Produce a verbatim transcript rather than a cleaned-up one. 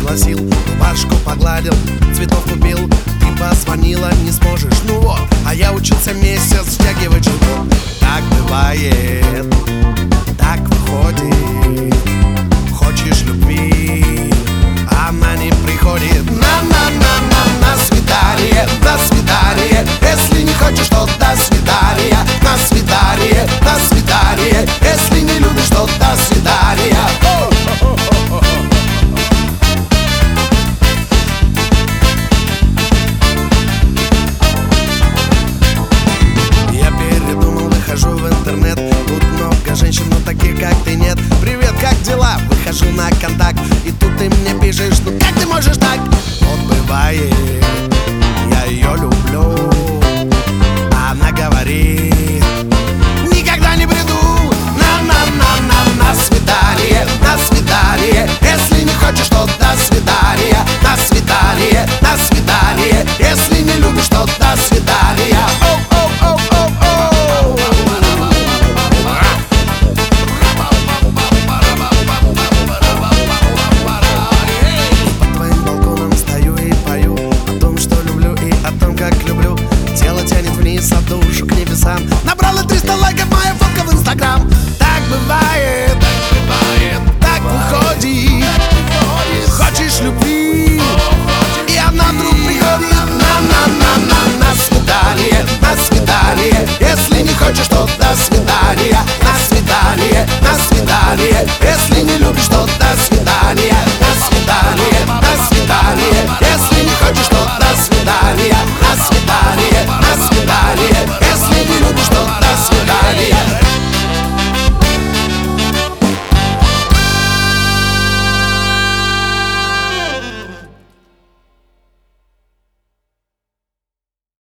пригласил, рубашку погладил, цветов купил. Ты позвонила, не сможешь, ну вот. А я учился месяц стягивать живот. Так бывает, так выходит. Хочешь любви, она не приходит. На-на-на-на, на свидание, на свидание. Если не хочешь, то до свидания. На свидание, на свидание. Если не любишь, то до свидания. Я передумал, выхожу в интернет. Тут много женщин, но таких, как ты, нет. Привет, как дела? Выхожу на контакт, и тут ты мне пишешь: ну как ты можешь так? Вот бывает, я ее люблю. Она говорит: никогда не приду. На-на-на-на, на свидание, на свидание. Если не хочешь, то до свидания. На свидание, на свидание. Если не любишь, то до свидания. А душу к небесам. Набрала триста лайков моя фотка в инстаграм. Так бывает, так бывает, так выходит. Хочешь любви, и она вдруг приходит. На-на-на-на, на свидание, на свидание. Если не хочешь, то до свидания. На свидание, на свидание. Если